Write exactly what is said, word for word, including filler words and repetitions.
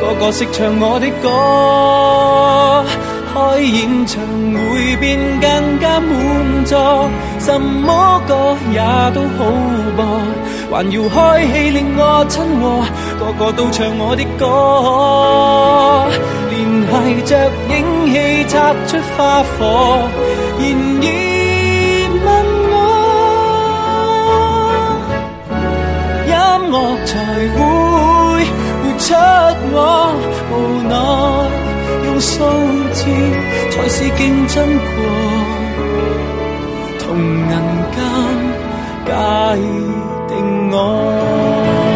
個個識唱我的歌，開演唱會變更加滿座，什麼歌也都好播，還要開戲令我親和，個個都唱我的歌，連繫着影戲擦出花火，然而問我音樂才會活出我，無奈用數字才是競爭過，同人間界定我。